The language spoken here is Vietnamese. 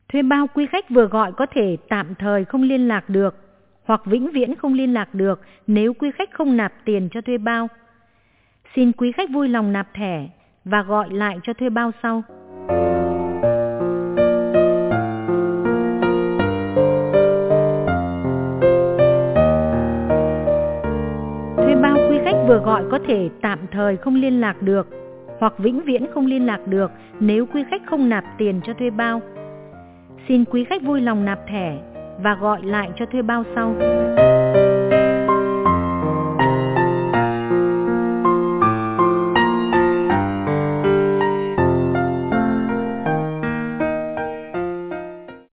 Thuê bao quý khách vừa gọi có thể tạm thời không liên lạc được hoặc vĩnh viễn không liên lạc được nếu quý khách không nạp tiền cho thuê bao. Xin quý khách vui lòng nạp thẻ và gọi lại cho thuê bao sau. Thuê bao quý khách vừa gọi có thể tạm thời không liên lạc được hoặc vĩnh viễn không liên lạc được nếu quý khách không nạp tiền cho thuê bao. Xin quý khách vui lòng nạp thẻ và gọi lại cho thuê bao sau.